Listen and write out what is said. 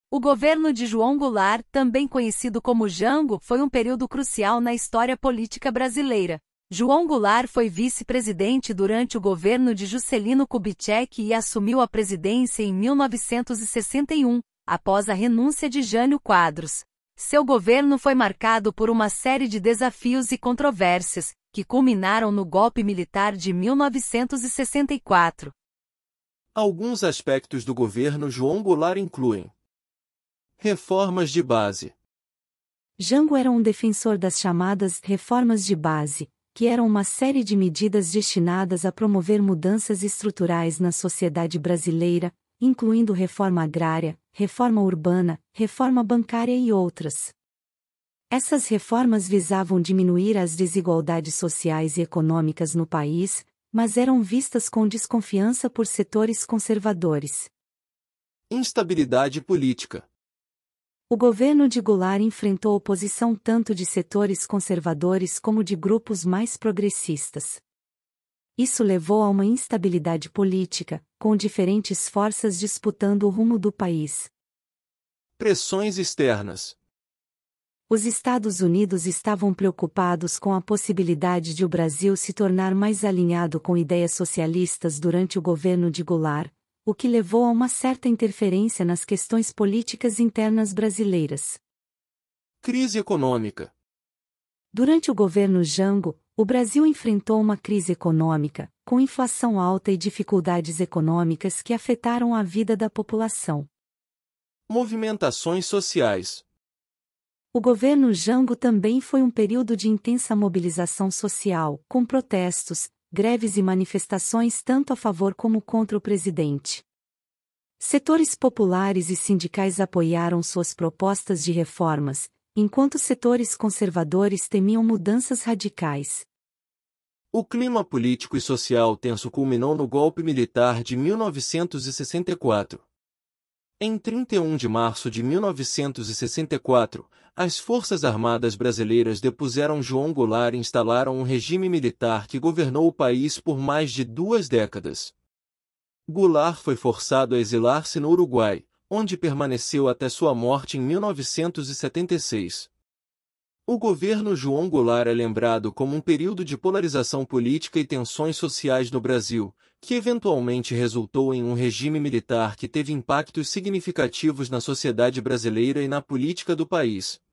O governo de João Goulart, também conhecido como Jango, foi um período crucial na história política brasileira. João Goulart foi vice-presidente durante o governo de Juscelino Kubitschek e assumiu a presidência em 1961, após a renúncia de Jânio Quadros. Seu governo foi marcado por uma série de desafios e controvérsias, que culminaram no golpe militar de 1964. Alguns aspectos do governo João Goulart incluem: reformas de base. Jango era um defensor das chamadas reformas de base, que eram uma série de medidas destinadas a promover mudanças estruturais na sociedade brasileira, incluindo reforma agrária, reforma urbana, reforma bancária e outras. Essas reformas visavam diminuir as desigualdades sociais e econômicas no país, mas eram vistas com desconfiança por setores conservadores. Instabilidade política. O governo de Goulart enfrentou oposição tanto de setores conservadores como de grupos mais progressistas. Isso levou a uma instabilidade política, com diferentes forças disputando o rumo do país. Pressões externas. Os Estados Unidos estavam preocupados com a possibilidade de o Brasil se tornar mais alinhado com ideias socialistas durante o governo de Goulart, o que levou a uma certa interferência nas questões políticas internas brasileiras. Crise econômica. Durante o governo Jango, o Brasil enfrentou uma crise econômica, com inflação alta e dificuldades econômicas que afetaram a vida da população. Movimentações sociais. O governo Jango também foi um período de intensa mobilização social, com protestos, greves e manifestações tanto a favor como contra o presidente. Setores populares e sindicais apoiaram suas propostas de reformas, enquanto setores conservadores temiam mudanças radicais. O clima político e social tenso culminou no golpe militar de 1964. Em 31 de março de 1964, as Forças Armadas Brasileiras depuseram João Goulart e instalaram um regime militar que governou o país por mais de 2 décadas. Goulart foi forçado a exilar-se no Uruguai, onde permaneceu até sua morte em 1976. O governo João Goulart é lembrado como um período de polarização política e tensões sociais no Brasil, que eventualmente resultou em um regime militar que teve impactos significativos na sociedade brasileira e na política do país.